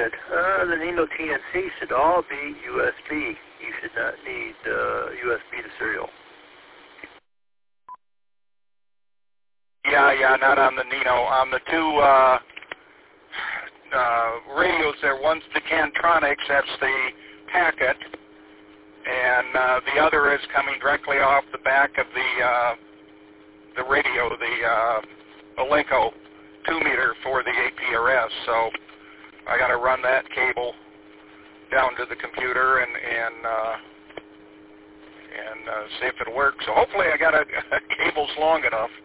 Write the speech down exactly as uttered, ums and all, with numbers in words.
good. Uh, the Nino T N C should all be U S B. You should not need uh, U S B to serial. Yeah, yeah, not on the Nino. On the two uh, uh, radios there, one's the Cantronics, that's the packet, and uh, the other is coming directly off the back of the uh, the radio, the uh, Alinco two meter for the A P R S. So I got to run that cable down to the computer and and uh, and uh, see if it works. So hopefully I got a, a cable's long enough.